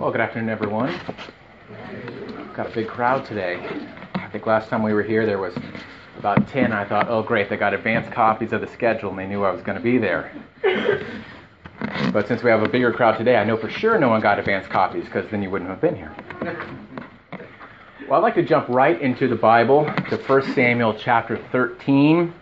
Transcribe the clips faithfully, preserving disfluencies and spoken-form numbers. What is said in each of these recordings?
Well, good afternoon, everyone. Got a big crowd today. I think last time we were here, there was about ten. I thought, oh, great, they got advanced copies of the schedule, and they knew I was going to be there. But since we have a bigger crowd today, I know for sure no one got advanced copies, because then you wouldn't have been here. Well, I'd like to jump right into the Bible, to First Samuel chapter thirteen.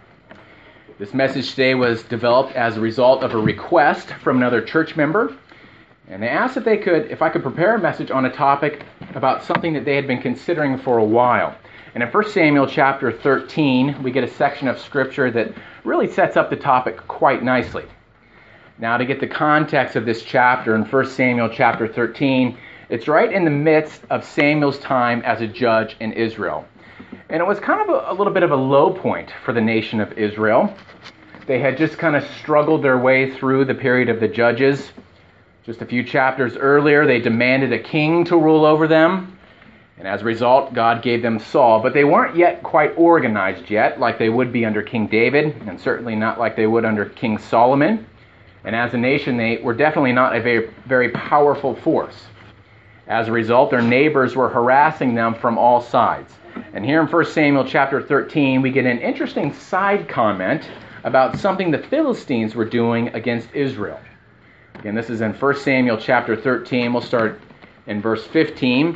This message today was developed as a result of a request from another church member. And they asked if they could, if I could prepare a message on a topic about something that they had been considering for a while. And in First Samuel chapter thirteen, we get a section of scripture that really sets up the topic quite nicely. Now, to get the context of this chapter in First Samuel chapter thirteen, it's right in the midst of Samuel's time as a judge in Israel. And it was kind of a, a little bit of a low point for the nation of Israel. They had just kind of struggled their way through the period of the judges. Just a few chapters earlier, they demanded a king to rule over them. And as a result, God gave them Saul. But they weren't yet quite organized yet, like they would be under King David, and certainly not like they would under King Solomon. And as a nation, they were definitely not a very, very powerful force. As a result, their neighbors were harassing them from all sides. And here in First Samuel chapter thirteen, we get an interesting side comment about something the Philistines were doing against Israel. Again, this is in First Samuel chapter thirteen. We'll start in verse fifteen.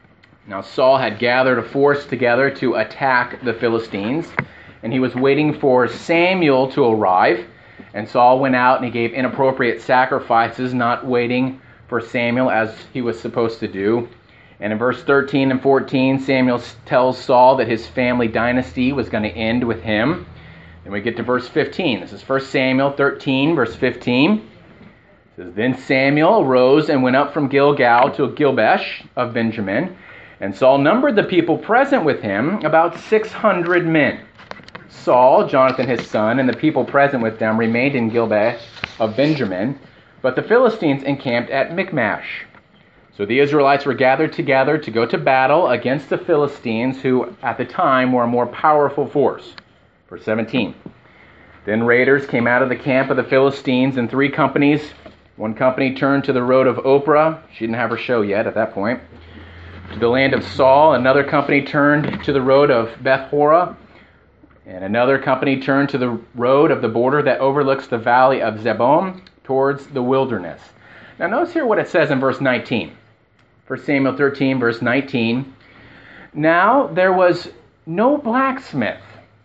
Now Saul had gathered a force together to attack the Philistines, and he was waiting for Samuel to arrive. And Saul went out and he gave inappropriate sacrifices, not waiting for Samuel as he was supposed to do. And in verse thirteen and fourteen, Samuel tells Saul that his family dynasty was going to end with him. And we get to verse fifteen. This is First Samuel thirteen, verse fifteen. It says, Then Samuel arose and went up from Gilgal to Gilbesh of Benjamin. And Saul numbered the people present with him, about six hundred men. Saul, Jonathan his son, and the people present with them remained in Gilbesh of Benjamin, but the Philistines encamped at Michmash. So the Israelites were gathered together to go to battle against the Philistines, who at the time were a more powerful force. Verse seventeen. Then raiders came out of the camp of the Philistines in three companies. One company turned to the road of Ophrah. She didn't have her show yet at that point. To the land of Saul. Another company turned to the road of Beth-horah. And another company turned to the road of the border that overlooks the valley of Zebulun towards the wilderness. Now notice here what it says in verse nineteen. First Samuel thirteen, verse nineteen. Now there was no blacksmith.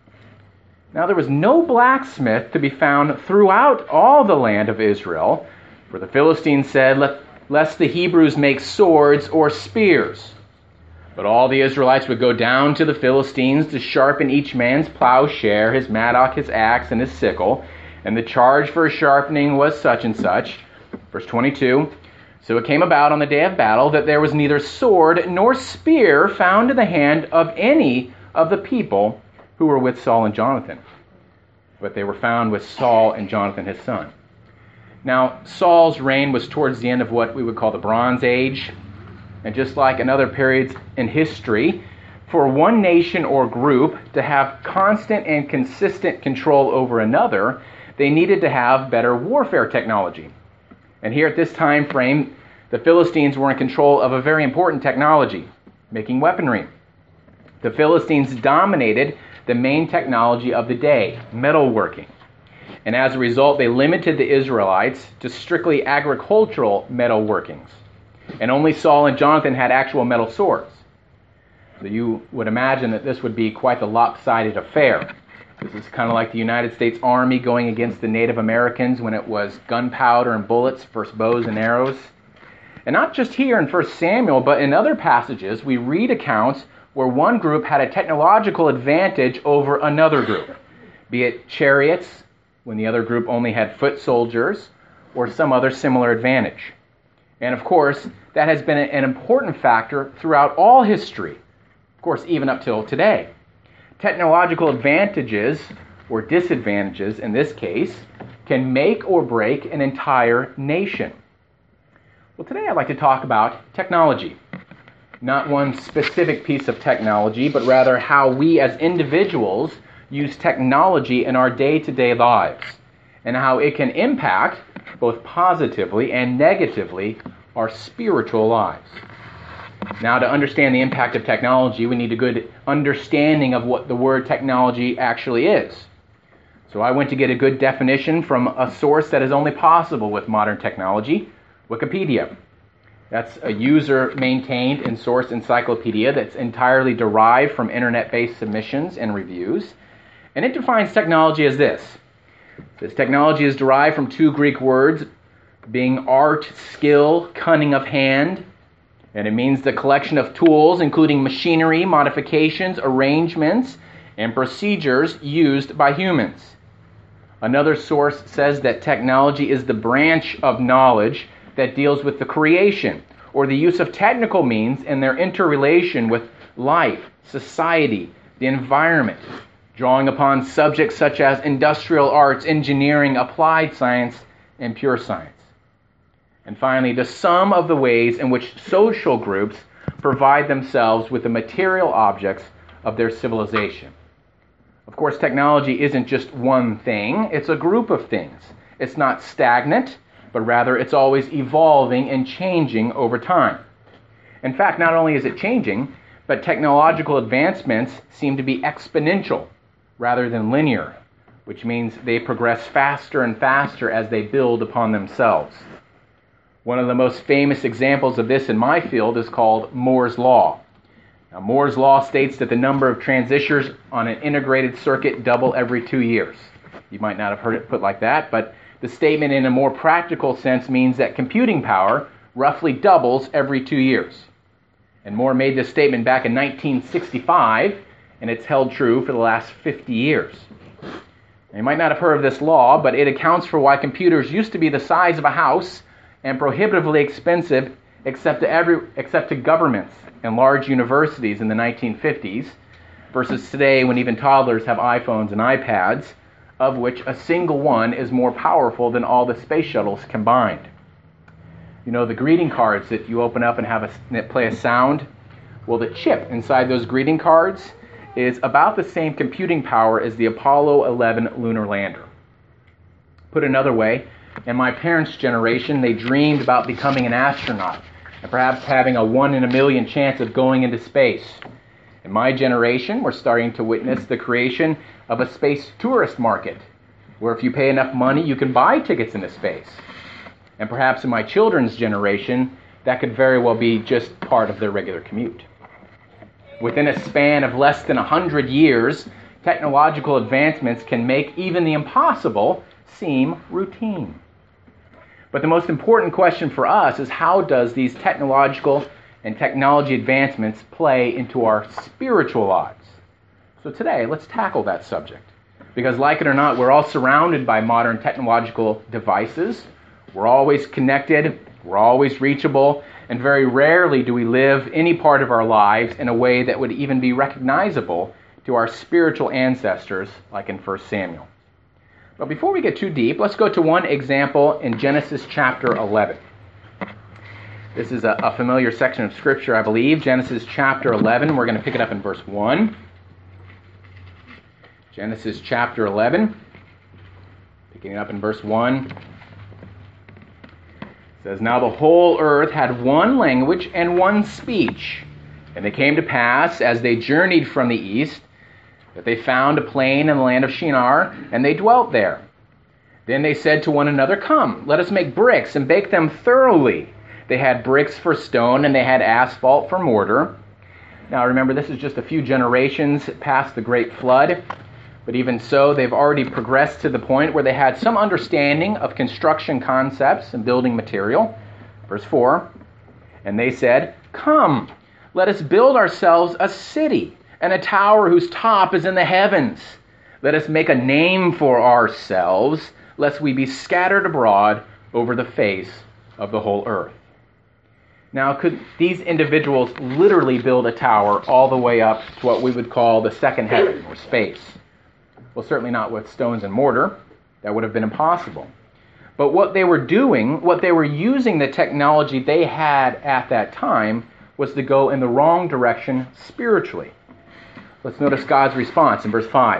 Now there was no blacksmith to be found throughout all the land of Israel, for the Philistines said, Let, lest the Hebrews make swords or spears. But all the Israelites would go down to the Philistines to sharpen each man's plowshare, his mattock, his axe, and his sickle. And the charge for sharpening was such and such. Verse twenty-two. So it came about on the day of battle that there was neither sword nor spear found in the hand of any of the people who were with Saul and Jonathan. But they were found with Saul and Jonathan his son. Now, Saul's reign was towards the end of what we would call the Bronze Age. And just like in other periods in history, for one nation or group to have constant and consistent control over another, they needed to have better warfare technology. And here at this time frame, the Philistines were in control of a very important technology, making weaponry. The Philistines dominated the main technology of the day, metalworking. And as a result, they limited the Israelites to strictly agricultural metalworkings. And only Saul and Jonathan had actual metal swords. So you would imagine that this would be quite the lopsided affair. This is kind of like the United States Army going against the Native Americans when it was gunpowder and bullets versus bows and arrows. And not just here in First Samuel, but in other passages, we read accounts where one group had a technological advantage over another group, be it chariots, when the other group only had foot soldiers, or some other similar advantage. And of course, that has been an important factor throughout all history, of course, even up till today. Technological advantages, or disadvantages in this case, can make or break an entire nation. Well, today I'd like to talk about technology. Not one specific piece of technology, but rather how we as individuals use technology in our day-to-day lives, and how it can impact, both positively and negatively, our spiritual lives. Now, to understand the impact of technology, we need a good understanding of what the word technology actually is. So I went to get a good definition from a source that is only possible with modern technology, Wikipedia. That's a user-maintained and sourced encyclopedia that's entirely derived from internet-based submissions and reviews. And it defines technology as this. This technology is derived from two Greek words, being art, skill, cunning of hand. And it means the collection of tools, including machinery, modifications, arrangements, and procedures used by humans. Another source says that technology is the branch of knowledge that deals with the creation or the use of technical means and their interrelation with life, society, the environment, drawing upon subjects such as industrial arts, engineering, applied science, and pure science. And finally, the sum of the ways in which social groups provide themselves with the material objects of their civilization. Of course, technology isn't just one thing, it's a group of things. It's not stagnant, but rather it's always evolving and changing over time. In fact, not only is it changing, but technological advancements seem to be exponential rather than linear, which means they progress faster and faster as they build upon themselves. One of the most famous examples of this in my field is called Moore's Law. Now, Moore's Law states that the number of transistors on an integrated circuit double every two years. You might not have heard it put like that, but the statement in a more practical sense means that computing power roughly doubles every two years. And Moore made this statement back in nineteen sixty-five, and it's held true for the last fifty years. Now, you might not have heard of this law, but it accounts for why computers used to be the size of a house and prohibitively expensive except to, every, except to governments and large universities in the nineteen fifties, versus today when even toddlers have iPhones and iPads, of which a single one is more powerful than all the space shuttles combined. You know, the greeting cards that you open up and have a, that play a sound? Well, the chip inside those greeting cards is about the same computing power as the Apollo eleven lunar lander. Put another way, in my parents' generation, they dreamed about becoming an astronaut and perhaps having a one in a million chance of going into space. In my generation, we're starting to witness the creation of a space tourist market, where if you pay enough money, you can buy tickets into space. And perhaps in my children's generation, that could very well be just part of their regular commute. Within a span of less than one hundred years, technological advancements can make even the impossible seem routine. But the most important question for us is, how does these technological and technology advancements play into our spiritual lives? So today, let's tackle that subject. Because like it or not, we're all surrounded by modern technological devices. We're always connected, we're always reachable, and very rarely do we live any part of our lives in a way that would even be recognizable to our spiritual ancestors, like in First Samuel. But before we get too deep, let's go to one example in Genesis chapter eleven. This is a, a familiar section of Scripture, I believe. Genesis chapter eleven, we're going to pick it up in verse one. Genesis chapter eleven, picking it up in verse one. It says, "Now the whole earth had one language and one speech. And it came to pass, as they journeyed from the east, that they found a plain in the land of Shinar, and they dwelt there. Then they said to one another, 'Come, let us make bricks and bake them thoroughly.' They had bricks for stone, and they had asphalt for mortar." Now remember, this is just a few generations past the Great Flood. But even so, they've already progressed to the point where they had some understanding of construction concepts and building material. Verse four, "And they said, 'Come, let us build ourselves a city, and a tower whose top is in the heavens. Let us make a name for ourselves, lest we be scattered abroad over the face of the whole earth.'" Now, could these individuals literally build a tower all the way up to what we would call the second heaven, or space? Well, certainly not with stones and mortar. That would have been impossible. But what they were doing, what they were using the technology they had at that time, was to go in the wrong direction spiritually. Let's notice God's response in verse five.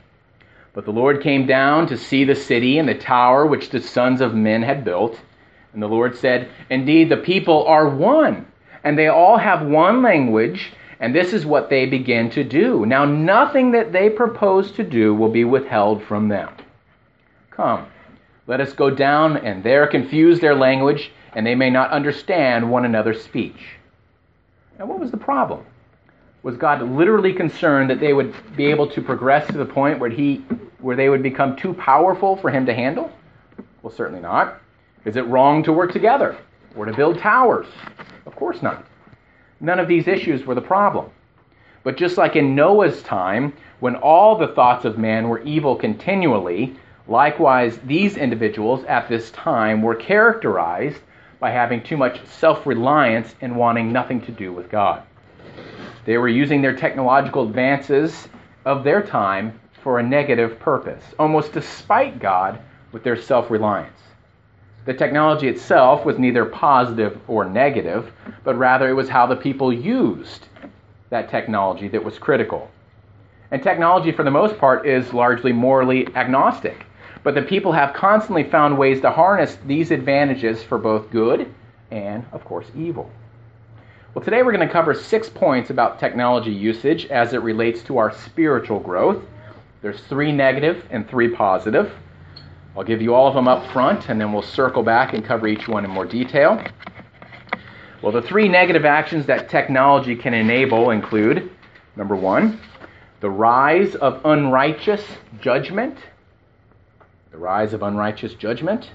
"But the Lord came down to see the city and the tower which the sons of men had built. And the Lord said, "Indeed, the people are one, and they all have one language, and this is what they begin to do. Now nothing that they propose to do will be withheld from them. Come, let us go down and there confuse their language, and they may not understand one another's speech." Now what was the problem? Was God literally concerned that they would be able to progress to the point where he, where they would become too powerful for him to handle? Well, certainly not. Is it wrong to work together or to build towers? Of course not. None of these issues were the problem. But just like in Noah's time, when all the thoughts of man were evil continually, likewise these individuals at this time were characterized by having too much self-reliance and wanting nothing to do with God. They were using their technological advances of their time for a negative purpose, almost despite God with their self-reliance. The technology itself was neither positive or negative, but rather it was how the people used that technology that was critical. And technology, for the most part, is largely morally agnostic. But the people have constantly found ways to harness these advantages for both good and, of course, evil. Well, today we're going to cover six points about technology usage as it relates to our spiritual growth. There's three negative and three positive. I'll give you all of them up front, and then we'll circle back and cover each one in more detail. Well, the three negative actions that technology can enable include, number one, the rise of unrighteous judgment. The rise of unrighteous judgment.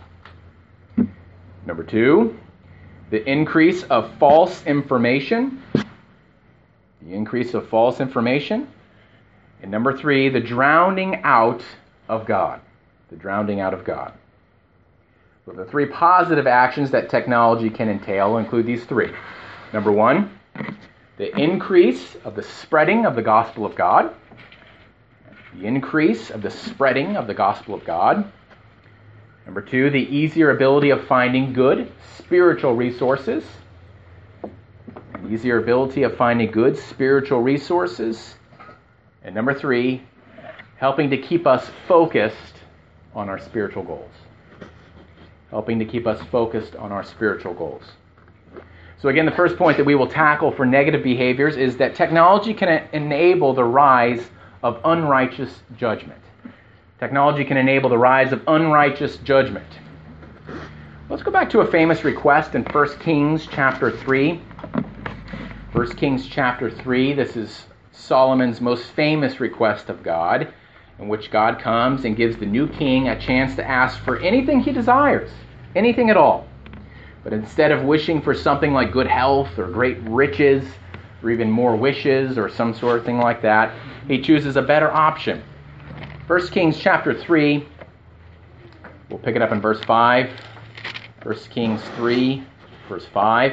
Number two, the increase of false information. The increase of false information. And number three, the drowning out of God. The drowning out of God. So the three positive actions that technology can entail include these three. Number one, the increase of the spreading of the gospel of God. The increase of the spreading of the gospel of God. Number two, the easier ability of finding good spiritual resources. An easier ability of finding good spiritual resources. And number three, helping to keep us focused on our spiritual goals. Helping to keep us focused on our spiritual goals. So again, the first point that we will tackle for negative behaviors is that technology can enable the rise of unrighteous judgment. Technology can enable the rise of unrighteous judgment. Let's go back to a famous request in First Kings chapter three. First Kings chapter three, this is Solomon's most famous request of God, in which God comes and gives the new king a chance to ask for anything he desires, anything at all. But instead of wishing for something like good health or great riches, or even more wishes or some sort of thing like that, he chooses a better option. First Kings chapter three, we'll pick it up in verse five. First Kings three, verse five.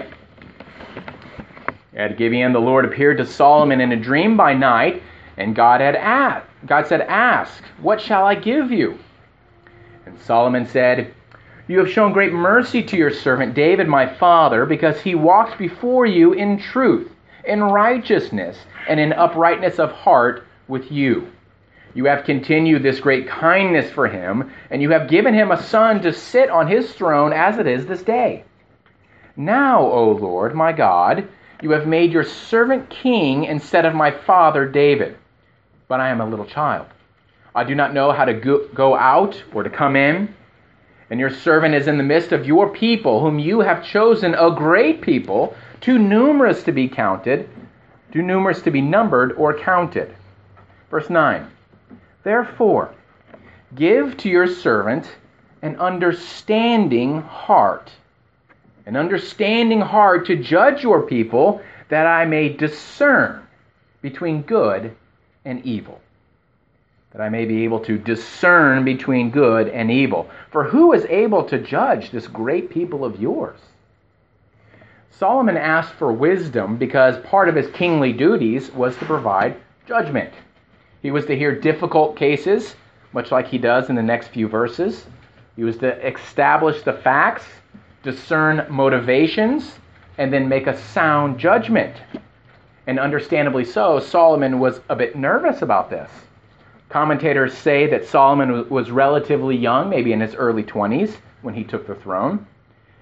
At Gibeon, the Lord appeared to Solomon in a dream by night, and God had asked, God said, "Ask, what shall I give you?" And Solomon said, "You have shown great mercy to your servant David, my father, because he walked before you in truth, in righteousness, and in uprightness of heart with you. You have continued this great kindness for him, and you have given him a son to sit on his throne as it is this day. Now, O Lord, my God, you have made your servant king instead of my father David. But I am a little child. I do not know how to go out or to come in. And your servant is in the midst of your people, whom you have chosen, a great people, too numerous to be counted, too numerous to be numbered or counted." Verse nine. "Therefore, give to your servant an understanding heart, an understanding heart to judge your people, that I may discern between good and evil." That I may be able to discern between good and evil. For who is able to judge this great people of yours? Solomon asked for wisdom because part of his kingly duties was to provide judgment. He was to hear difficult cases, much like he does in the next few verses. He was to establish the facts, discern motivations, and then make a sound judgment. And understandably so, Solomon was a bit nervous about this. Commentators say that Solomon was relatively young, maybe in his early twenties, when he took the throne.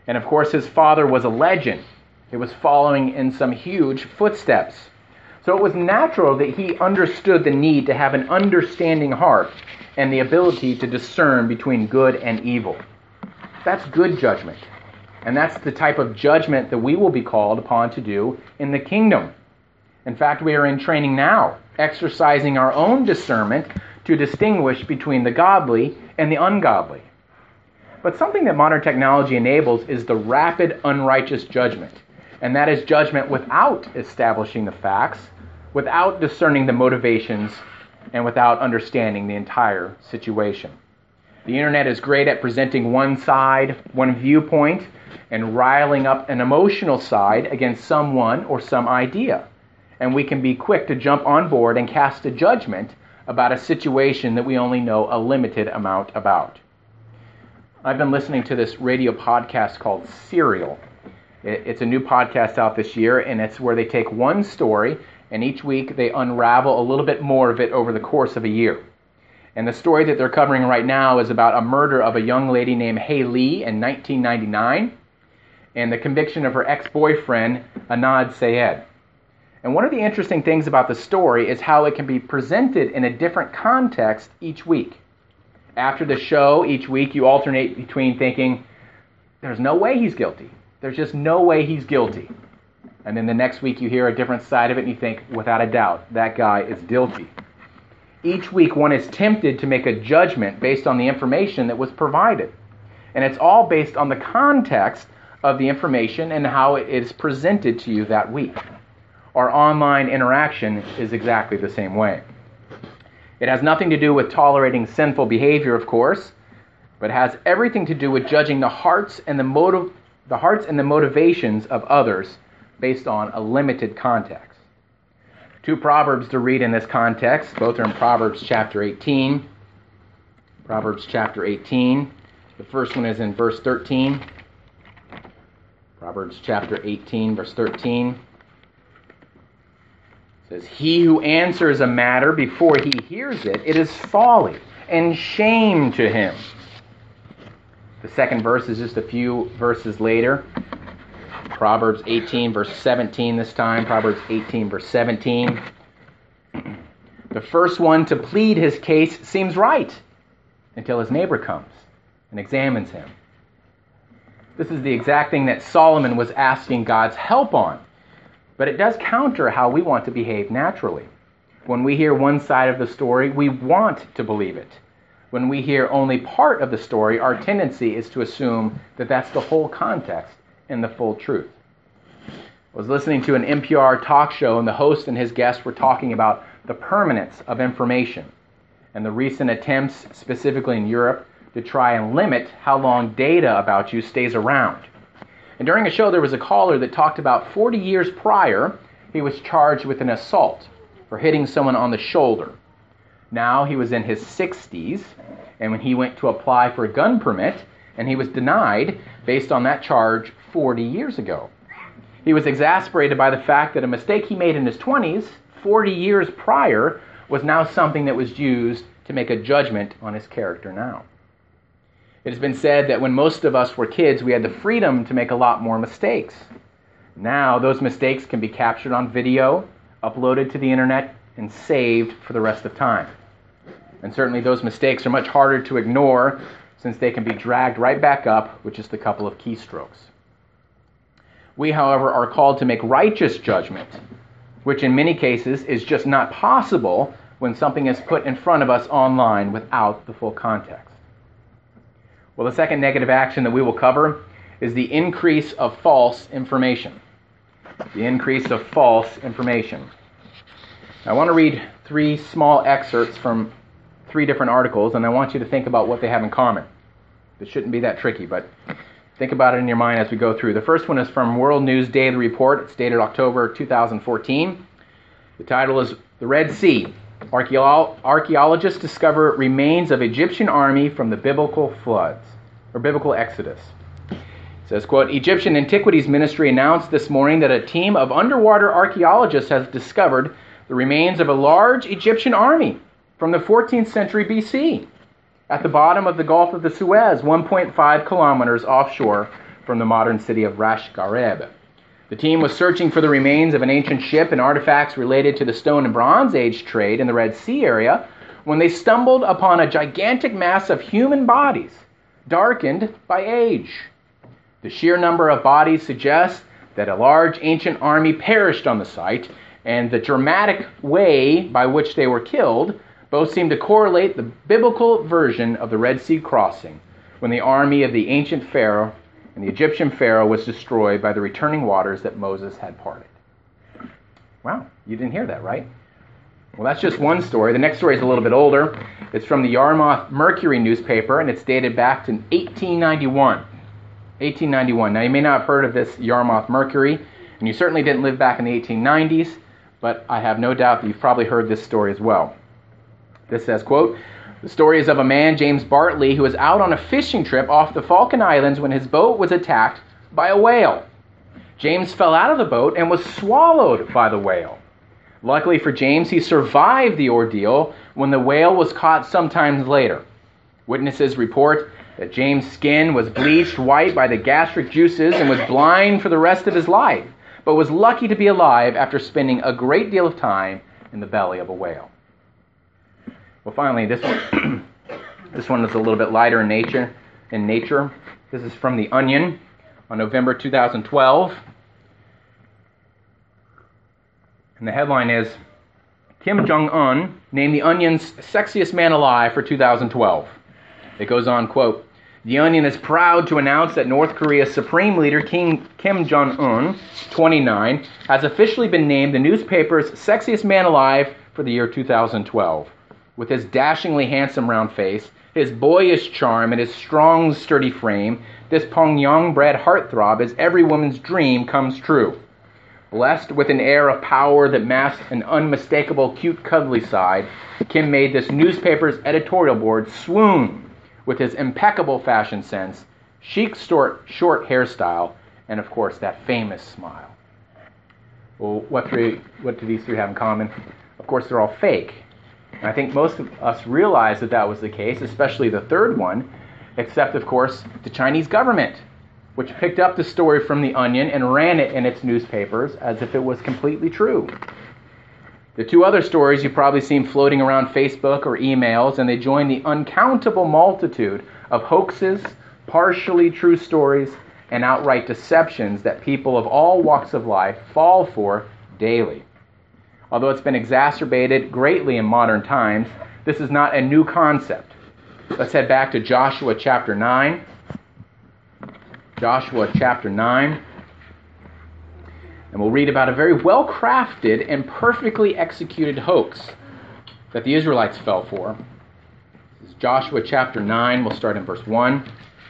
And of course, his father was a legend. He was following in some huge footsteps. So it was natural that he understood the need to have an understanding heart and the ability to discern between good and evil. That's good judgment. And that's the type of judgment that we will be called upon to do in the kingdom. In fact, we are in training now, exercising our own discernment to distinguish between the godly and the ungodly. But something that modern technology enables is the rapid, unrighteous judgment. And that is judgment without establishing the facts, without discerning the motivations, and without understanding the entire situation. The internet is great at presenting one side, one viewpoint, and riling up an emotional side against someone or some idea. And we can be quick to jump on board and cast a judgment about a situation that we only know a limited amount about. I've been listening to this radio podcast called Serial. It's a new podcast out this year, and it's where they take one story, and each week they unravel a little bit more of it over the course of a year. And the story that they're covering right now is about a murder of a young lady named Hae Lee in nineteen ninety-nine, and the conviction of her ex-boyfriend, Anand Syed. And one of the interesting things about the story is how it can be presented in a different context each week. After the show, each week you alternate between thinking, there's no way he's guilty. There's just no way he's guilty. And then the next week you hear a different side of it and you think, without a doubt, that guy is guilty. Each week one is tempted to make a judgment based on the information that was provided. And it's all based on the context of the information and how it is presented to you that week. Our online interaction is exactly the same way. It has nothing to do with tolerating sinful behavior, of course, but has everything to do with judging the hearts and the motive, the hearts and the motivations of others based on a limited context. Two proverbs to read in this context. Both are in Proverbs chapter eighteen. Proverbs chapter eighteen. The first one is in verse thirteen. Proverbs chapter eighteen, verse thirteen. It says, "He who answers a matter before he hears it, it is folly and shame to him." The second verse is just a few verses later. Proverbs eighteen, verse seventeen this time. Proverbs eighteen, verse seventeen. "The first one to plead his case seems right until his neighbor comes and examines him." This is the exact thing that Solomon was asking God's help on. But it does counter how we want to behave naturally. When we hear one side of the story, we want to believe it. When we hear only part of the story, our tendency is to assume that that's the whole context and the full truth. I was listening to an N P R talk show, and the host and his guests were talking about the permanence of information and the recent attempts, specifically in Europe, to try and limit how long data about you stays around. And during a show, there was a caller that talked about forty years prior, he was charged with an assault for hitting someone on the shoulder. Now he was in his sixties, and when he went to apply for a gun permit, and he was denied based on that charge forty years ago. He was exasperated by the fact that a mistake he made in his twenties, forty years prior, was now something that was used to make a judgment on his character now. It has been said that when most of us were kids, we had the freedom to make a lot more mistakes. Now, those mistakes can be captured on video, uploaded to the internet, and saved for the rest of time. And certainly those mistakes are much harder to ignore since they can be dragged right back up with just a couple of keystrokes. We, however, are called to make righteous judgment, which in many cases is just not possible when something is put in front of us online without the full context. Well, the second negative action that we will cover is the increase of false information. The increase of false information. I want to read three small excerpts from three different articles, and I want you to think about what they have in common. It shouldn't be that tricky, but think about it in your mind as we go through. The first one is from World News Daily Report. It's dated October two thousand fourteen. The title is "The Red Sea. Archeolo- Archaeologists discover remains of Egyptian army from the biblical floods," or biblical exodus. It says, quote, "Egyptian Antiquities Ministry announced this morning that a team of underwater archaeologists has discovered the remains of a large Egyptian army from the fourteenth century B C at the bottom of the Gulf of the Suez, one point five kilometers offshore from the modern city of Rash Gareb. The team was searching for the remains of an ancient ship and artifacts related to the Stone and Bronze Age trade in the Red Sea area when they stumbled upon a gigantic mass of human bodies, darkened by age. The sheer number of bodies suggests that a large ancient army perished on the site, and the dramatic way by which they were killed both seem to correlate the biblical version of the Red Sea crossing, when the army of the ancient Pharaoh and the Egyptian Pharaoh was destroyed by the returning waters that Moses had parted. Wow, you didn't hear that, right? Well, that's just one story. The next story is a little bit older. It's from the Yarmouth Mercury newspaper, and it's dated back to eighteen ninety-one. eighteen ninety-one. Now, you may not have heard of this Yarmouth Mercury, and you certainly didn't live back in the eighteen nineties, but I have no doubt that you've probably heard this story as well. This says, quote, "The story is of a man, James Bartley, who was out on a fishing trip off the Falkland Islands when his boat was attacked by a whale. James fell out of the boat and was swallowed by the whale. Luckily for James, he survived the ordeal when the whale was caught sometime later. Witnesses report that James' skin was bleached white by the gastric juices and was blind for the rest of his life, but was lucky to be alive after spending a great deal of time in the belly of a whale." Well, finally, this one, this one is a little bit lighter in nature. In nature, this is from The Onion on November two thousand twelve. And the headline is, "Kim Jong-un named The Onion's sexiest man alive for two thousand twelve. It goes on, quote, "The Onion is proud to announce that North Korea's Supreme Leader King Kim Jong-un, twenty-nine, has officially been named the newspaper's sexiest man alive for the year two thousand twelve. With his dashingly handsome round face, his boyish charm, and his strong, sturdy frame, this Pyongyang-bred heartthrob is every woman's dream comes true. Blessed with an air of power that masked an unmistakable cute cuddly side, Kim made this newspaper's editorial board swoon with his impeccable fashion sense, chic short, short hairstyle, and of course that famous smile." Well, what, three, what do these three have in common? Of course, they're all fake. And I think most of us realize that that was the case, especially the third one, except, of course, the Chinese government, which picked up the story from The Onion and ran it in its newspapers as if it was completely true. The two other stories you've probably seen floating around Facebook or emails, and they join the uncountable multitude of hoaxes, partially true stories, and outright deceptions that people of all walks of life fall for daily. Although it's been exacerbated greatly in modern times, this is not a new concept. Let's head back to Joshua chapter nine. Joshua chapter nine. And we'll read about a very well-crafted and perfectly executed hoax that the Israelites fell for. This is Joshua chapter nine. We'll start in verse one.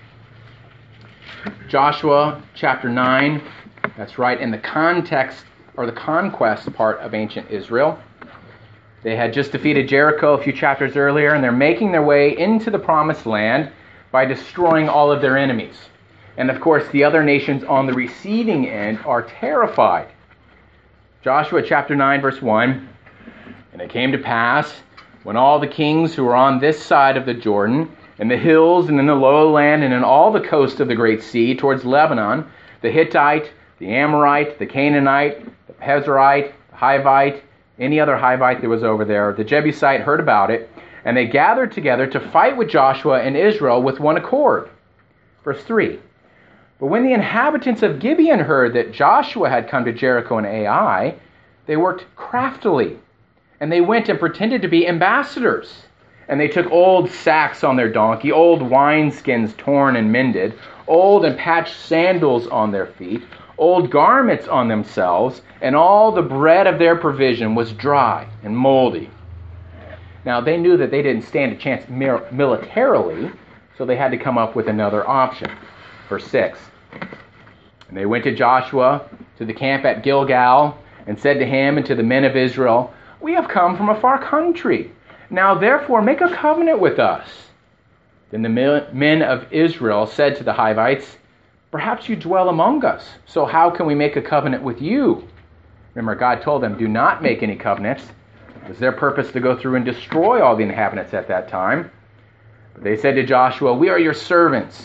Joshua chapter nine, that's right, in the context or the conquest part of ancient Israel. They had just defeated Jericho a few chapters earlier, and they're making their way into the promised land by destroying all of their enemies. And of course, the other nations on the receiving end are terrified. Joshua chapter nine, verse one, "And it came to pass, when all the kings who were on this side of the Jordan, in the hills and in the lowland and in all the coast of the great sea towards Lebanon, the Hittite, the Amorite, the Canaanite, the Pezerite, the Hivite, any other Hivite that was over there, the Jebusite heard about it, and they gathered together to fight with Joshua and Israel with one accord." Verse three, "But when the inhabitants of Gibeon heard that Joshua had come to Jericho and Ai, they worked craftily, and they went and pretended to be ambassadors. And they took old sacks on their donkey, old wineskins torn and mended, old and patched sandals on their feet, old garments on themselves, and all the bread of their provision was dry and moldy." Now, they knew that they didn't stand a chance militarily, so they had to come up with another option. Verse six, "And they went to Joshua to the camp at Gilgal, and said to him and to the men of Israel, 'We have come from a far country. Now therefore make a covenant with us.' Then the men of Israel said to the Hivites, 'Perhaps you dwell among us, so how can we make a covenant with you?' Remember, God told them, do not make any covenants. It was their purpose to go through and destroy all the inhabitants at that time. But they said to Joshua, 'We are your servants,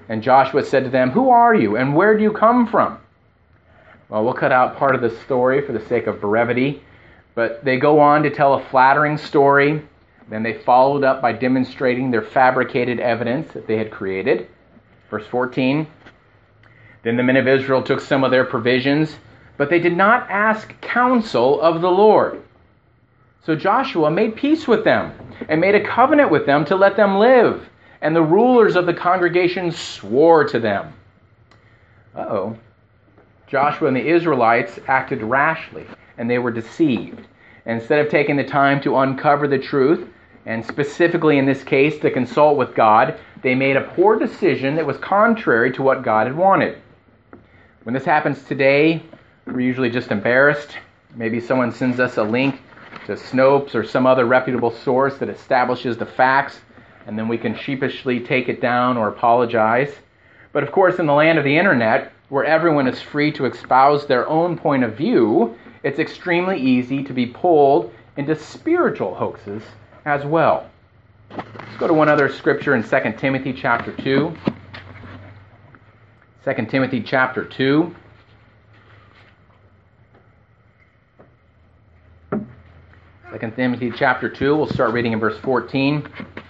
And Joshua said to them, "Who are you, and where do you come from?" Well, we'll cut out part of the story for the sake of brevity, but they go on to tell a flattering story. Then they followed up by demonstrating their fabricated evidence that they had created. Verse fourteen, "Then the men of Israel took some of their provisions, but they did not ask counsel of the Lord. So Joshua made peace with them and made a covenant with them to let them live. And the rulers of the congregation swore to them." Uh-oh. Joshua and the Israelites acted rashly, and they were deceived. Instead of taking the time to uncover the truth, and specifically in this case to consult with God, they made a poor decision that was contrary to what God had wanted. When this happens today, we're usually just embarrassed. Maybe someone sends us a link to Snopes or some other reputable source that establishes the facts, and then we can sheepishly take it down or apologize. But of course, in the land of the internet, where everyone is free to espouse their own point of view, it's extremely easy to be pulled into spiritual hoaxes as well. Let's go to one other scripture in Second Timothy chapter two. Second Timothy chapter two. Second Timothy chapter two, we'll start reading in verse fourteen.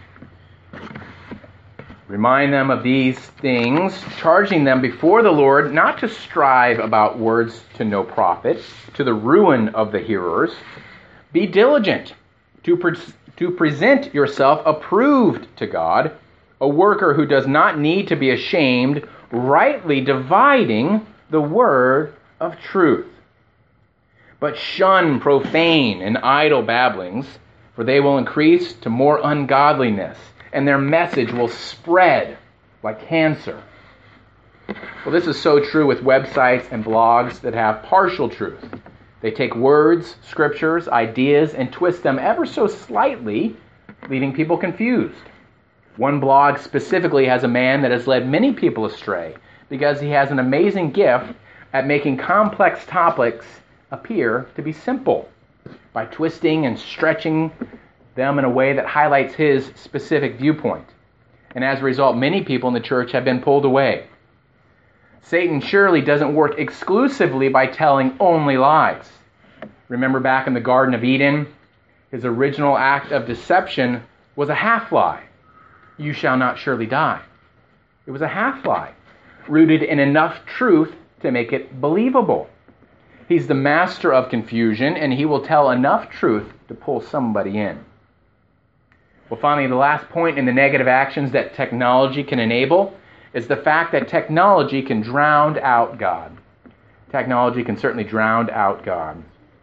"Remind them of these things, charging them before the Lord not to strive about words to no profit, to the ruin of the hearers. Be diligent to, pre- to present yourself approved to God, a worker who does not need to be ashamed, rightly dividing the word of truth. But shun profane and idle babblings, for they will increase to more ungodliness, and their message will spread like cancer." Well, this is so true with websites and blogs that have partial truth. They take words, scriptures, ideas, and twist them ever so slightly, leaving people confused. One blog specifically has a man that has led many people astray because he has an amazing gift at making complex topics appear to be simple by twisting and stretching them in a way that highlights his specific viewpoint. And as a result, many people in the church have been pulled away. Satan surely doesn't work exclusively by telling only lies. Remember back in the Garden of Eden, his original act of deception was a half-lie. "You shall not surely die." It was a half-lie, rooted in enough truth to make it believable. He's the master of confusion, and he will tell enough truth to pull somebody in. Well, finally, the last point in the negative actions that technology can enable is the fact that technology can drown out God. Technology can certainly drown out God.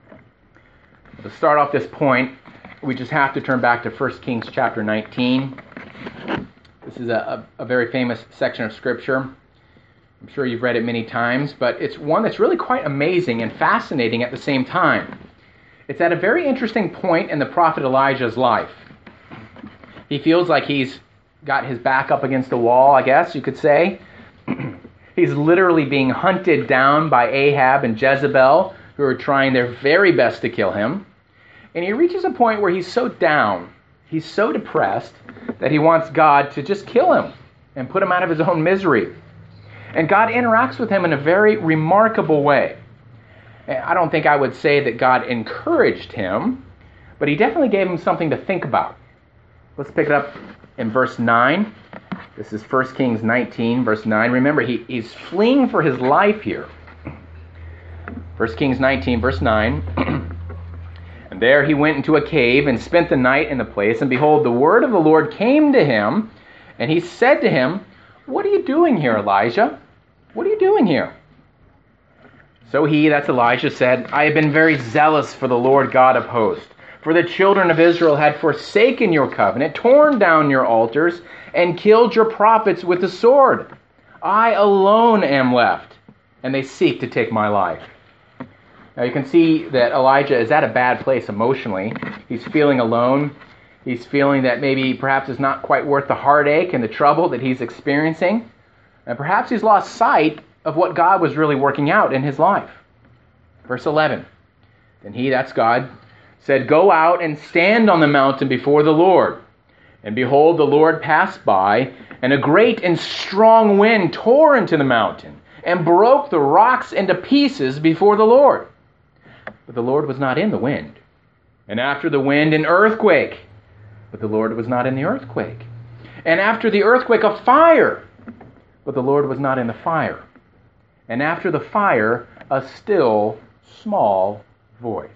To start off this point, we just have to turn back to First Kings chapter nineteen. This is a, a, a very famous section of Scripture. I'm sure you've read it many times, but it's one that's really quite amazing and fascinating at the same time. It's at a very interesting point in the prophet Elijah's life. He feels like he's got his back up against the wall, I guess you could say. He's literally being hunted down by Ahab and Jezebel, who are trying their very best to kill him. And he reaches a point where he's so down, he's so depressed, that he wants God to just kill him and put him out of his own misery. And God interacts with him in a very remarkable way. I don't think I would say that God encouraged him, but he definitely gave him something to think about. Let's pick it up in verse nine. This is First Kings nineteen, verse nine. Remember, he, he's fleeing for his life here. First Kings nineteen, verse nine. "And there he went into a cave and spent the night in the place. And behold, the word of the Lord came to him. And he said to him, 'What are you doing here, Elijah? What are you doing here?' So he," that's Elijah, "said, 'I have been very zealous for the Lord God of hosts. For the children of Israel had forsaken your covenant, torn down your altars, and killed your prophets with the sword. I alone am left, and they seek to take my life.'" Now you can see that Elijah is at a bad place emotionally. He's feeling alone. He's feeling that maybe perhaps it's not quite worth the heartache and the trouble that he's experiencing. And perhaps he's lost sight of what God was really working out in his life. Verse eleven. "Then he," that's God, "said, 'Go out and stand on the mountain before the Lord.' And behold, the Lord passed by, and a great and strong wind tore into the mountain, and broke the rocks into pieces before the Lord. But the Lord was not in the wind. And after the wind, an earthquake. But the Lord was not in the earthquake. And after the earthquake, a fire. But the Lord was not in the fire. And after the fire, a still, small voice.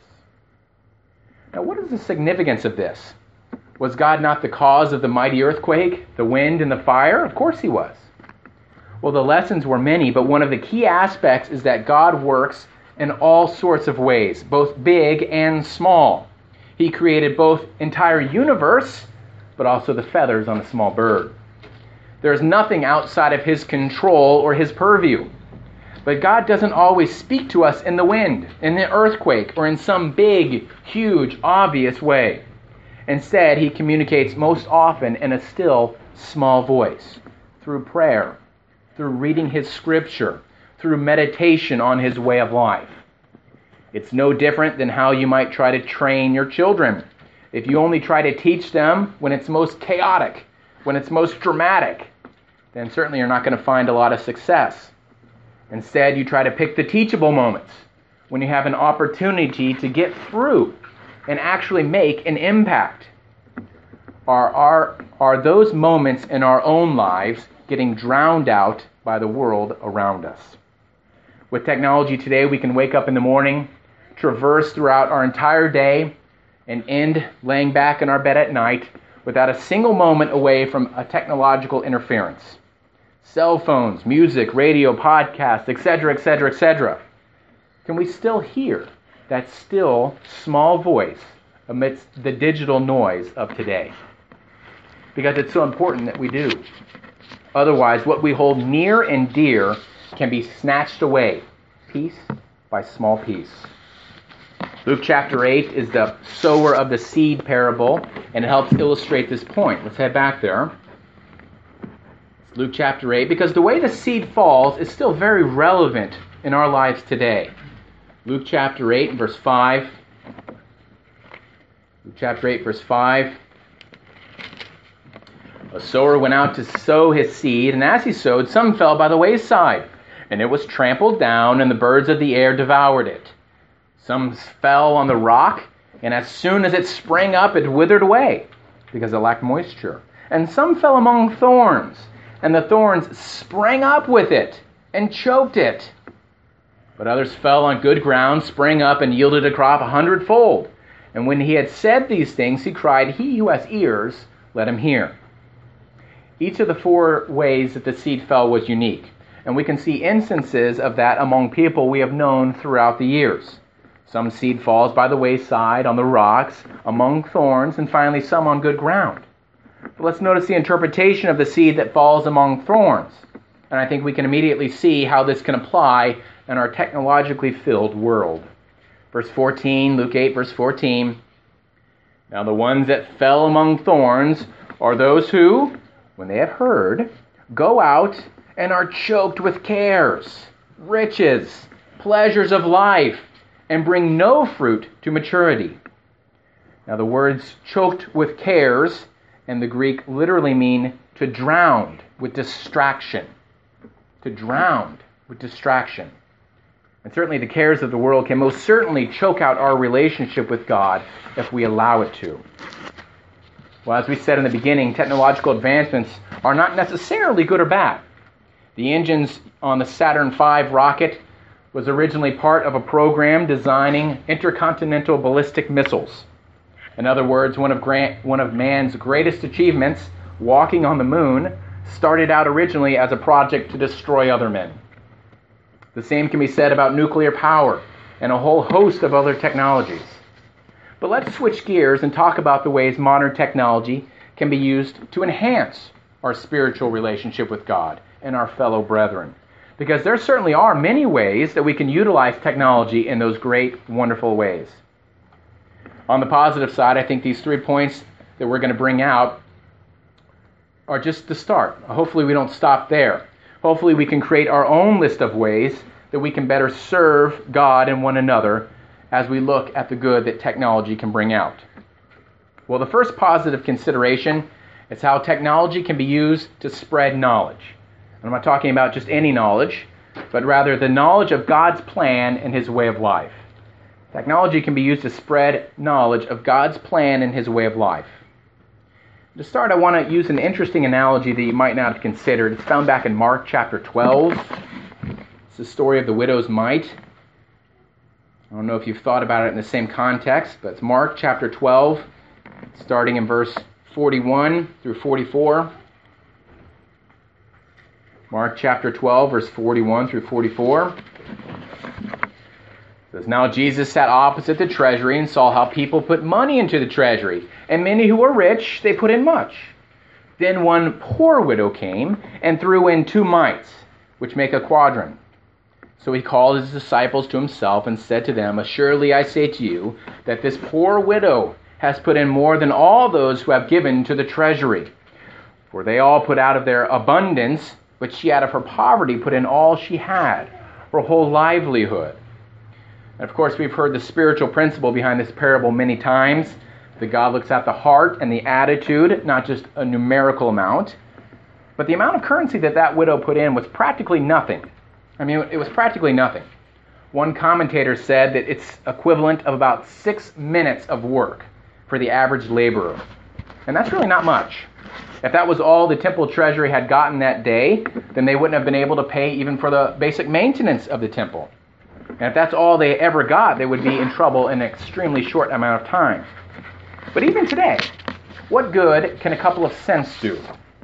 Now, what is the significance of this? Was God not the cause of the mighty earthquake, the wind, and the fire? Of course he was. Well, the lessons were many, but one of the key aspects is that God works in all sorts of ways, both big and small. He created both entire universe, but also the feathers on a small bird. There is nothing outside of his control or his purview. But God doesn't always speak to us in the wind, in the earthquake, or in some big, huge, obvious way. Instead, he communicates most often in a still, small voice, through prayer, through reading his scripture, through meditation on his way of life. It's no different than how you might try to train your children. If you only try to teach them when it's most chaotic, when it's most dramatic, then certainly you're not going to find a lot of success. Instead, you try to pick the teachable moments, when you have an opportunity to get through and actually make an impact. Are, are, are those moments in our own lives getting drowned out by the world around us? With technology today, we can wake up in the morning, traverse throughout our entire day, and end laying back in our bed at night without a single moment away from a technological interference. Cell phones, music, radio, podcasts, et cetera, et cetera, et cetera. Can we still hear that still, small voice amidst the digital noise of today? Because it's so important that we do. Otherwise, what we hold near and dear can be snatched away, piece by small piece. Luke chapter eight is the sower of the seed parable, and it helps illustrate this point. Let's head back there. It's Luke chapter eight, because the way the seed falls is still very relevant in our lives today. Luke chapter eight, verse five. Luke chapter eight, verse five. A sower went out to sow his seed, and as he sowed, some fell by the wayside, and it was trampled down, and the birds of the air devoured it. Some fell on the rock, and as soon as it sprang up, it withered away, because it lacked moisture. And some fell among thorns, and the thorns sprang up with it, and choked it. But others fell on good ground, sprang up, and yielded a crop a hundredfold. And when he had said these things, he cried, "He who has ears, let him hear." Each of the four ways that the seed fell was unique, and we can see instances of that among people we have known throughout the years. Some seed falls by the wayside, on the rocks, among thorns, and finally some on good ground. But let's notice the interpretation of the seed that falls among thorns, and I think we can immediately see how this can apply in our technologically filled world. Verse fourteen, Luke eight, verse fourteen. Now the ones that fell among thorns are those who, when they have heard, go out and are choked with cares, riches, pleasures of life, and bring no fruit to maturity. Now the words choked with cares in the Greek literally mean to drown with distraction. To drown with distraction. And certainly the cares of the world can most certainly choke out our relationship with God if we allow it to. Well, as we said in the beginning, technological advancements are not necessarily good or bad. The engines on the Saturn five rocket was originally part of a program designing intercontinental ballistic missiles. In other words, one of, Grant, one of man's greatest achievements, walking on the moon, started out originally as a project to destroy other men. The same can be said about nuclear power and a whole host of other technologies. But let's switch gears and talk about the ways modern technology can be used to enhance our spiritual relationship with God and our fellow brethren. Because there certainly are many ways that we can utilize technology in those great, wonderful ways. On the positive side, I think these three points that we're going to bring out are just the start. Hopefully we don't stop there. Hopefully we can create our own list of ways that we can better serve God and one another as we look at the good that technology can bring out. Well, the first positive consideration It's how technology can be used to spread knowledge. And I'm not talking about just any knowledge, but rather the knowledge of God's plan and His way of life. Technology can be used to spread knowledge of God's plan and His way of life. To start, I want to use an interesting analogy that you might not have considered. It's found back in Mark chapter twelve. It's the story of the widow's mite. I don't know if you've thought about it in the same context, but it's Mark chapter twelve, starting in verse forty-one through forty-four. Mark chapter twelve, verse forty-one through forty-four. It says, "Now Jesus sat opposite the treasury and saw how people put money into the treasury, and many who were rich, they put in much. Then one poor widow came and threw in two mites, which make a quadrant. So he called his disciples to himself and said to them, Assuredly I say to you that this poor widow has put in more than all those who have given to the treasury. For they all put out of their abundance, but she out of her poverty put in all she had, her whole livelihood." And of course, we've heard the spiritual principle behind this parable many times, that God looks at the heart and the attitude, not just a numerical amount. But the amount of currency that that widow put in was practically nothing. I mean, it was practically nothing. One commentator said that it's equivalent of about six minutes of work for the average laborer. And that's really not much. If that was all the temple treasury had gotten that day, then they wouldn't have been able to pay even for the basic maintenance of the temple. And if that's all they ever got, they would be in trouble in an extremely short amount of time. But even today, what good can a couple of cents do?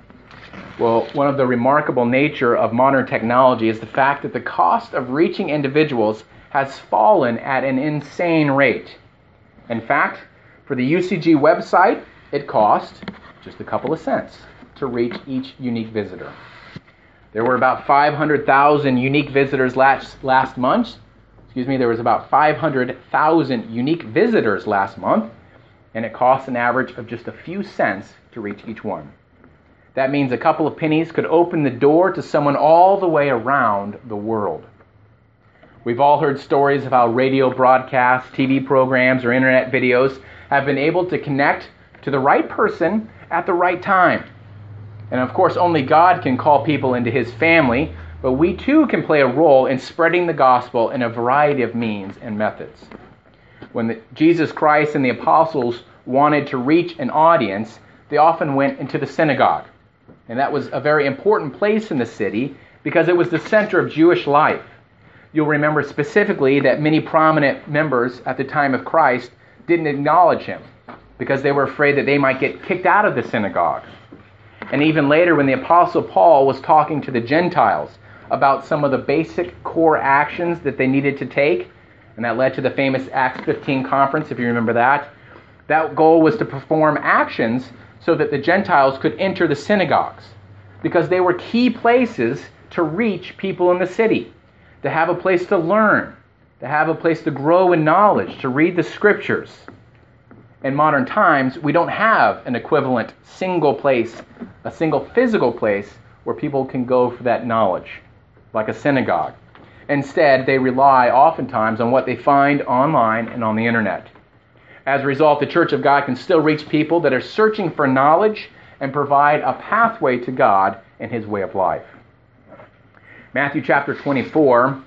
Well, one of the remarkable nature of modern technology is the fact that the cost of reaching individuals has fallen at an insane rate. In fact, for the U C G website, it cost just a couple of cents to reach each unique visitor. There were about five hundred thousand unique visitors last, last month. Excuse me, there was about five hundred thousand unique visitors last month, and it costs an average of just a few cents to reach each one. That means a couple of pennies could open the door to someone all the way around the world. We've all heard stories of how radio broadcasts, T V programs, or internet videos have been able to connect to the right person at the right time. And of course, only God can call people into His family, but we too can play a role in spreading the gospel in a variety of means and methods. When the, Jesus Christ and the apostles wanted to reach an audience, they often went into the synagogue. And that was a very important place in the city because it was the center of Jewish life. You'll remember specifically that many prominent members at the time of Christ didn't acknowledge Him because they were afraid that they might get kicked out of the synagogue. And even later, when the Apostle Paul was talking to the Gentiles about some of the basic core actions that they needed to take, and that led to the famous Acts fifteen conference, if you remember that, that goal was to perform actions so that the Gentiles could enter the synagogues, because they were key places to reach people in the city, to have a place to learn, to have a place to grow in knowledge, to read the Scriptures. In modern times, we don't have an equivalent single place, a single physical place where people can go for that knowledge, like a synagogue. Instead, they rely oftentimes on what they find online and on the internet. As a result, the Church of God can still reach people that are searching for knowledge and provide a pathway to God and His way of life. Matthew chapter twenty-four,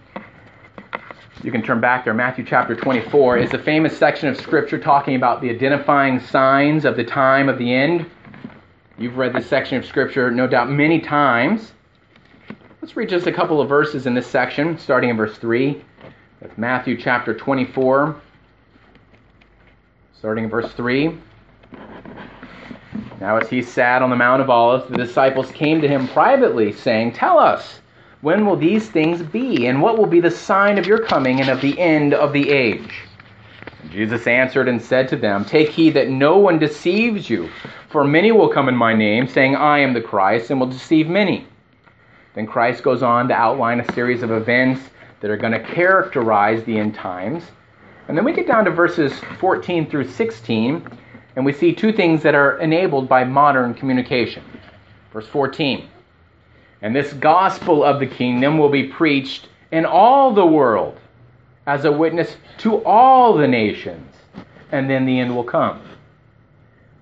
you can turn back there. Matthew chapter twenty-four is a famous section of Scripture talking about the identifying signs of the time of the end. You've read this section of Scripture, no doubt, many times. Let's read just a couple of verses in this section, starting in verse three. That's Matthew chapter twenty-four, starting in verse three. "Now as he sat on the Mount of Olives, the disciples came to him privately, saying, 'Tell us, when will these things be, and what will be the sign of your coming and of the end of the age?' And Jesus answered and said to them, 'Take heed that no one deceives you, for many will come in my name, saying, I am the Christ, and will deceive many.'" Then Christ goes on to outline a series of events that are going to characterize the end times. And then we get down to verses fourteen through sixteen, and we see two things that are enabled by modern communication. Verse fourteen, "And this gospel of the kingdom will be preached in all the world as a witness to all the nations, and then the end will come." So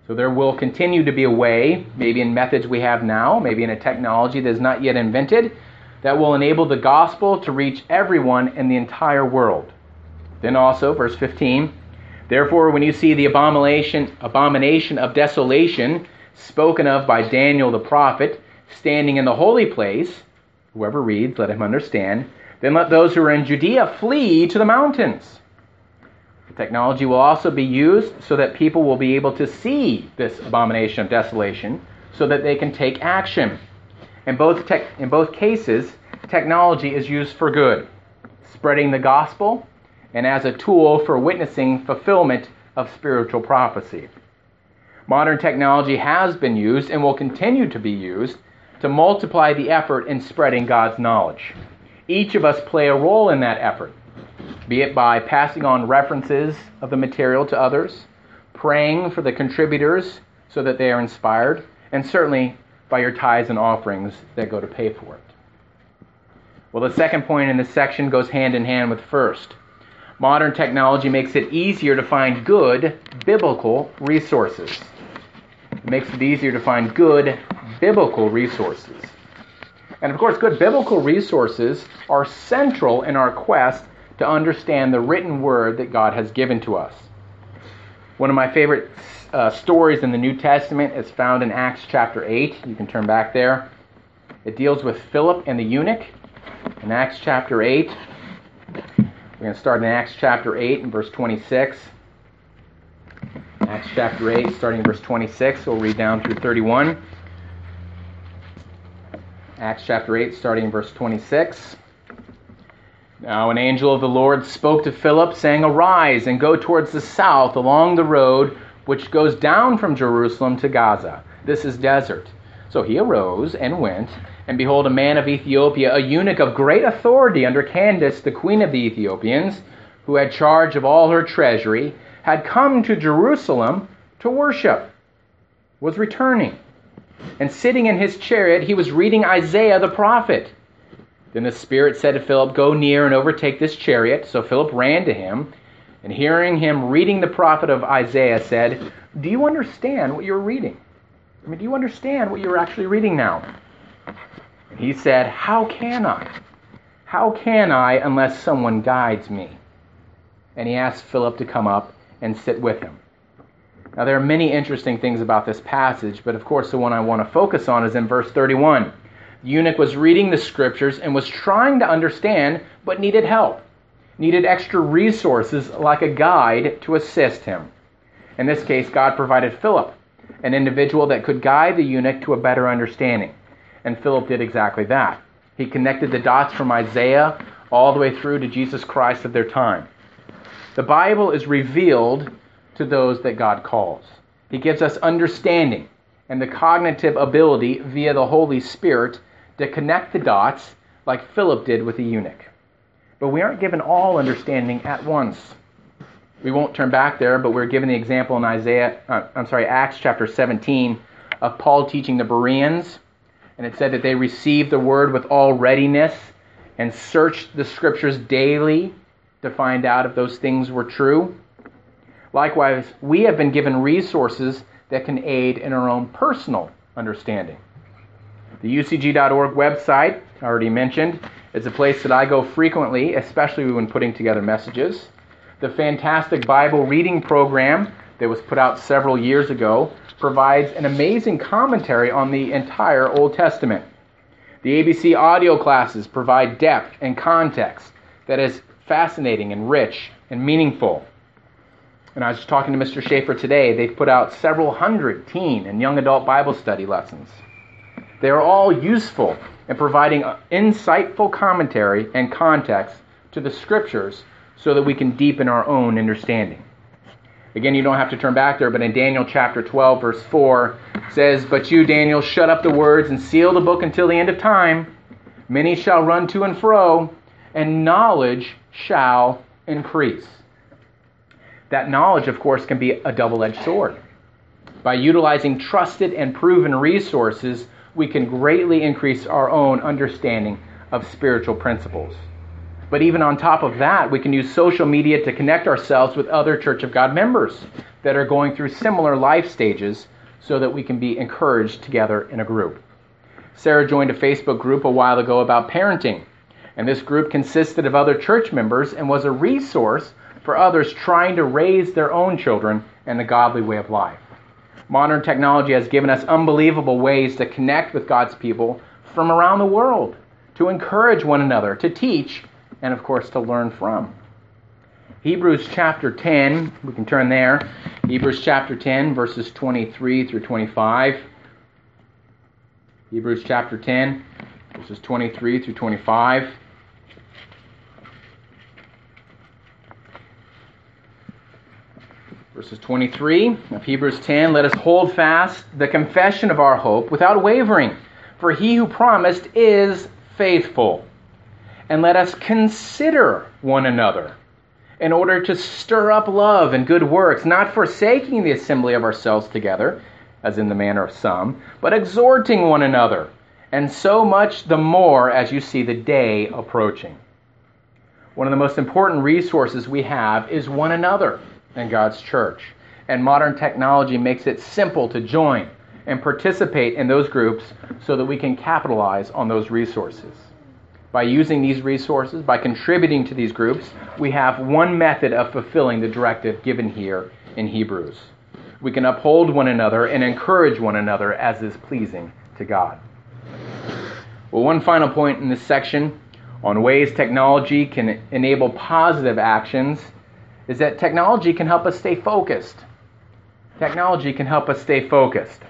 So there will continue to be a way, maybe in methods we have now, maybe in a technology that is not yet invented, that will enable the gospel to reach everyone in the entire world. Then also, verse fifteen, therefore when you see the abomination, abomination of desolation spoken of by Daniel the prophet, standing in the holy place, whoever reads, let him understand, then let those who are in Judea flee to the mountains. The technology will also be used so that people will be able to see this abomination of desolation so that they can take action. In both, tech, in both cases, technology is used for good, spreading the gospel and as a tool for witnessing fulfillment of spiritual prophecy. Modern technology has been used and will continue to be used to multiply the effort in spreading God's knowledge. Each of us play a role in that effort, be it by passing on references of the material to others, praying for the contributors so that they are inspired, and certainly by your tithes and offerings that go to pay for it. Well, the second point in this section goes hand in hand with first. Modern technology makes it easier to find good biblical resources. It makes it easier to find good biblical resources. And of course, good biblical resources are central in our quest to understand the written word that God has given to us. One of my favorite uh, stories in the New Testament is found in Acts chapter eight. You can turn back there. It deals with Philip and the eunuch in Acts chapter eight. We're going to start in Acts chapter eight and verse twenty-six. Acts chapter eight, starting in verse twenty-six. We'll read down through thirty-one. Acts chapter eight, starting in verse twenty-six. Now an angel of the Lord spoke to Philip, saying, arise and go towards the south along the road which goes down from Jerusalem to Gaza. This is desert. So he arose and went, and behold, a man of Ethiopia, a eunuch of great authority under Candace, the queen of the Ethiopians, who had charge of all her treasury, had come to Jerusalem to worship, was returning. And sitting in his chariot, he was reading Isaiah the prophet. Then the Spirit said to Philip, go near and overtake this chariot. So Philip ran to him, and hearing him reading the prophet of Isaiah, said, do you understand what you're reading? I mean, do you understand what you're actually reading now? And he said, how can I? How can I unless someone guides me? And he asked Philip to come up and sit with him. Now, there are many interesting things about this passage, but of course the one I want to focus on is in verse thirty-one. The eunuch was reading the scriptures and was trying to understand, but needed help. Needed extra resources like a guide to assist him. In this case, God provided Philip, an individual that could guide the eunuch to a better understanding. And Philip did exactly that. He connected the dots from Isaiah all the way through to Jesus Christ of their time. The Bible is revealed to those that God calls. He gives us understanding and the cognitive ability via the Holy Spirit to connect the dots like Philip did with the eunuch. But we aren't given all understanding at once. We won't turn back there, but we're given the example in Isaiah, uh, I'm sorry, Acts chapter seventeen of Paul teaching the Bereans. And it said that they received the word with all readiness and searched the scriptures daily to find out if those things were true. Likewise, we have been given resources that can aid in our own personal understanding. The U C G dot org website, I already mentioned, is a place that I go frequently, especially when putting together messages. The fantastic Bible reading program that was put out several years ago provides an amazing commentary on the entire Old Testament. The A B C audio classes provide depth and context that is fascinating and rich and meaningful. And I was talking to Mister Schaefer today. They've put out several hundred teen and young adult Bible study lessons. They are all useful in providing insightful commentary and context to the scriptures so that we can deepen our own understanding. Again, you don't have to turn back there, but in Daniel chapter twelve, verse four, it says, but you, Daniel, shut up the words and seal the book until the end of time. Many shall run to and fro, and knowledge shall increase. That knowledge, of course, can be a double-edged sword. By utilizing trusted and proven resources, we can greatly increase our own understanding of spiritual principles. But even on top of that, we can use social media to connect ourselves with other Church of God members that are going through similar life stages so that we can be encouraged together in a group. Sarah joined a Facebook group a while ago about parenting, and this group consisted of other church members and was a resource for others trying to raise their own children in the godly way of life. Modern technology has given us unbelievable ways to connect with God's people from around the world, to encourage one another, to teach, and of course to learn from. Hebrews chapter ten, we can turn there. Hebrews chapter ten, verses twenty-three through twenty-five. Hebrews chapter ten, verses twenty-three through twenty-five. Verses twenty-three of Hebrews ten, let us hold fast the confession of our hope without wavering, for he who promised is faithful. And let us consider one another in order to stir up love and good works, not forsaking the assembly of ourselves together, as in the manner of some, but exhorting one another, and so much the more as you see the day approaching. One of the most important resources we have is one another in God's church. And modern technology makes it simple to join and participate in those groups so that we can capitalize on those resources. By using these resources, by contributing to these groups, we have one method of fulfilling the directive given here in Hebrews. We can uphold one another and encourage one another as is pleasing to God. Well, one final point in this section on ways technology can enable positive actions is that technology can help us stay focused. Technology can help us stay focused.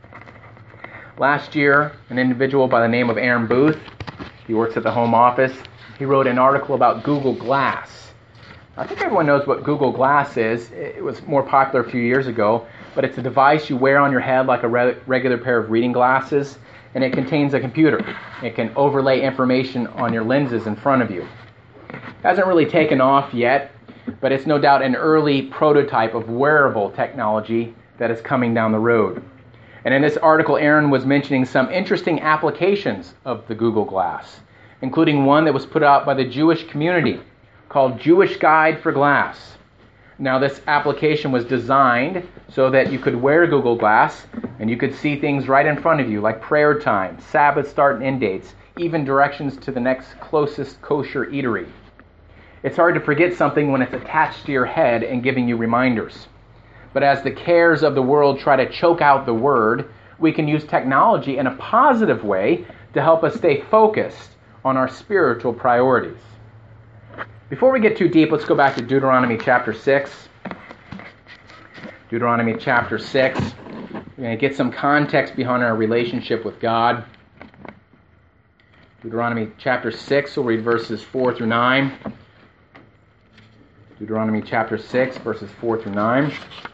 Last year, an individual by the name of Aaron Booth, he works at the Home Office, he wrote an article about Google Glass. I think everyone knows what Google Glass is. It was more popular a few years ago, but it's a device you wear on your head like a re- regular pair of reading glasses, and it contains a computer. It can overlay information on your lenses in front of you. It hasn't really taken off yet, but it's no doubt an early prototype of wearable technology that is coming down the road. And in this article, Aaron was mentioning some interesting applications of the Google Glass, including one that was put out by the Jewish community called Jewish Guide for Glass. Now, this application was designed so that you could wear Google Glass and you could see things right in front of you, like prayer time, Sabbath start and end dates, even directions to the next closest kosher eatery. It's hard to forget something when it's attached to your head and giving you reminders. But as the cares of the world try to choke out the word, we can use technology in a positive way to help us stay focused on our spiritual priorities. Before we get too deep, let's go back to Deuteronomy chapter six. Deuteronomy chapter six. We're going to get some context behind our relationship with God. Deuteronomy chapter six, we'll read verses four through nine. Deuteronomy chapter six, verses four through nine.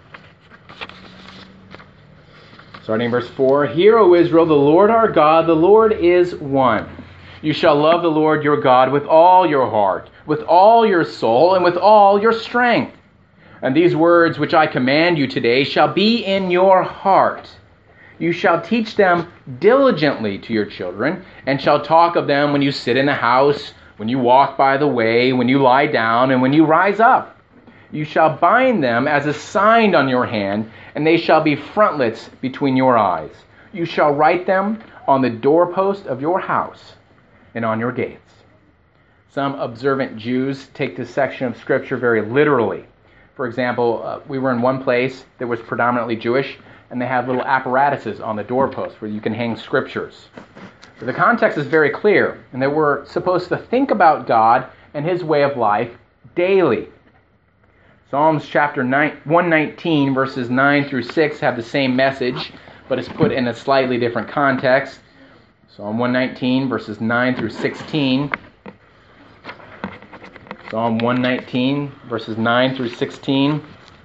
Starting in verse four, Hear, O Israel, the Lord our God, the Lord is one. You shall love the Lord your God with all your heart, with all your soul, and with all your strength. And these words which I command you today shall be in your heart. You shall teach them diligently to your children, and shall talk of them when you sit in the house, when you walk by the way, when you lie down, and when you rise up. You shall bind them as a sign on your hand, and they shall be frontlets between your eyes. You shall write them on the doorpost of your house and on your gates. Some observant Jews take this section of Scripture very literally. For example, uh, we were in one place that was predominantly Jewish, and they had little apparatuses on the doorpost where you can hang scriptures. But the context is very clear, and that we're supposed to think about God and His way of life daily. Psalms chapter one nineteen, verses nine through six have the same message, but it's put in a slightly different context. Psalm one nineteen, verses nine through sixteen. Psalm one nineteen, verses nine through sixteen.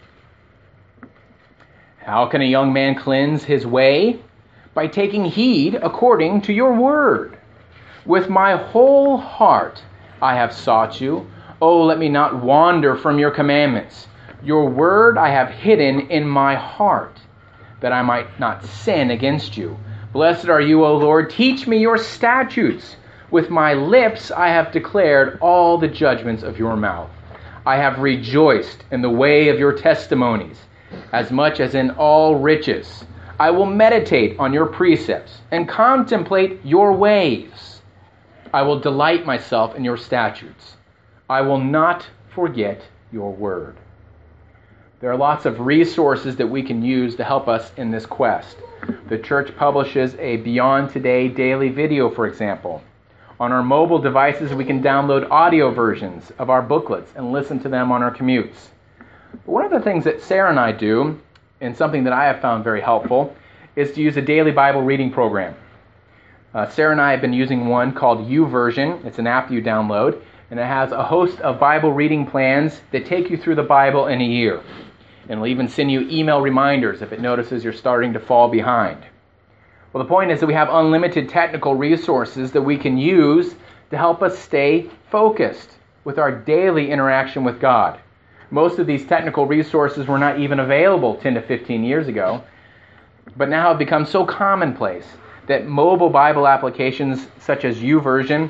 How can a young man cleanse his way? By taking heed according to your word. With my whole heart I have sought you. Oh, let me not wander from your commandments. Your word I have hidden in my heart, that I might not sin against you. Blessed are you, O Lord. Teach me your statutes. With my lips I have declared all the judgments of your mouth. I have rejoiced in the way of your testimonies, as much as in all riches. I will meditate on your precepts and contemplate your ways. I will delight myself in your statutes. I will not forget your word. There are lots of resources that we can use to help us in this quest. The church publishes a Beyond Today daily video, for example. On our mobile devices, we can download audio versions of our booklets and listen to them on our commutes. But one of the things that Sarah and I do, and something that I have found very helpful, is to use a daily Bible reading program. Uh, Sarah and I have been using one called YouVersion. It's an app you download, and it has a host of Bible reading plans that take you through the Bible in a year. And it'll even send you email reminders if it notices you're starting to fall behind. Well, the point is that we have unlimited technical resources that we can use to help us stay focused with our daily interaction with God. Most of these technical resources were not even available ten to fifteen years ago, but now have become so commonplace that mobile Bible applications such as YouVersion,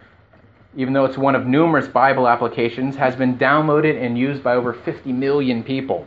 even though it's one of numerous Bible applications, has been downloaded and used by over fifty million people.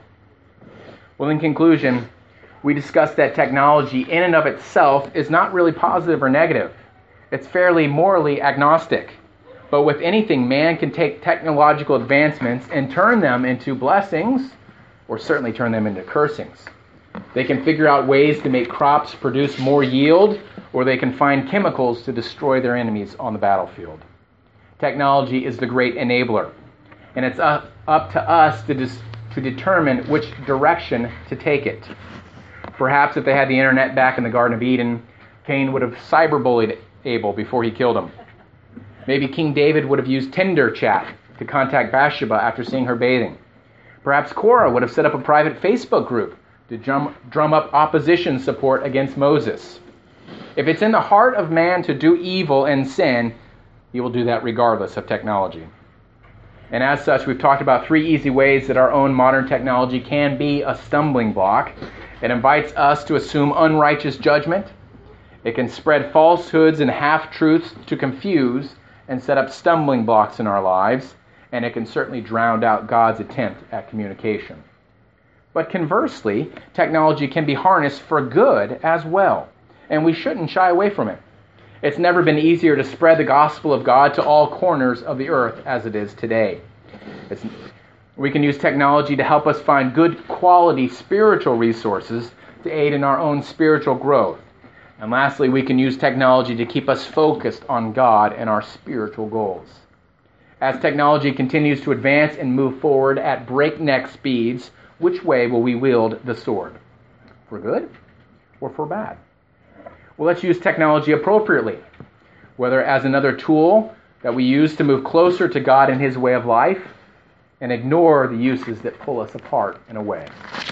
Well, in conclusion, we discussed that technology in and of itself is not really positive or negative. It's fairly morally agnostic. But with anything, man can take technological advancements and turn them into blessings, or certainly turn them into cursings. They can figure out ways to make crops produce more yield, or they can find chemicals to destroy their enemies on the battlefield. Technology is the great enabler, and it's up, up to us to, dis, to determine which direction to take it. Perhaps if they had the internet back in the Garden of Eden, Cain would have cyberbullied Abel before he killed him. Maybe King David would have used Tinder chat to contact Bathsheba after seeing her bathing. Perhaps Korah would have set up a private Facebook group to drum, drum up opposition support against Moses. If it's in the heart of man to do evil and sin, he will do that regardless of technology. And as such, we've talked about three easy ways that our own modern technology can be a stumbling block. It invites us to assume unrighteous judgment. It can spread falsehoods and half-truths to confuse and set up stumbling blocks in our lives. And it can certainly drown out God's attempt at communication. But conversely, technology can be harnessed for good as well. And we shouldn't shy away from it. It's never been easier to spread the gospel of God to all corners of the earth as it is today. It's, we can use technology to help us find good quality spiritual resources to aid in our own spiritual growth. And lastly, we can use technology to keep us focused on God and our spiritual goals. As technology continues to advance and move forward at breakneck speeds, which way will we wield the sword? For good or for bad? Well, let's use technology appropriately, whether as another tool that we use to move closer to God and His way of life, and ignore the uses that pull us apart and away.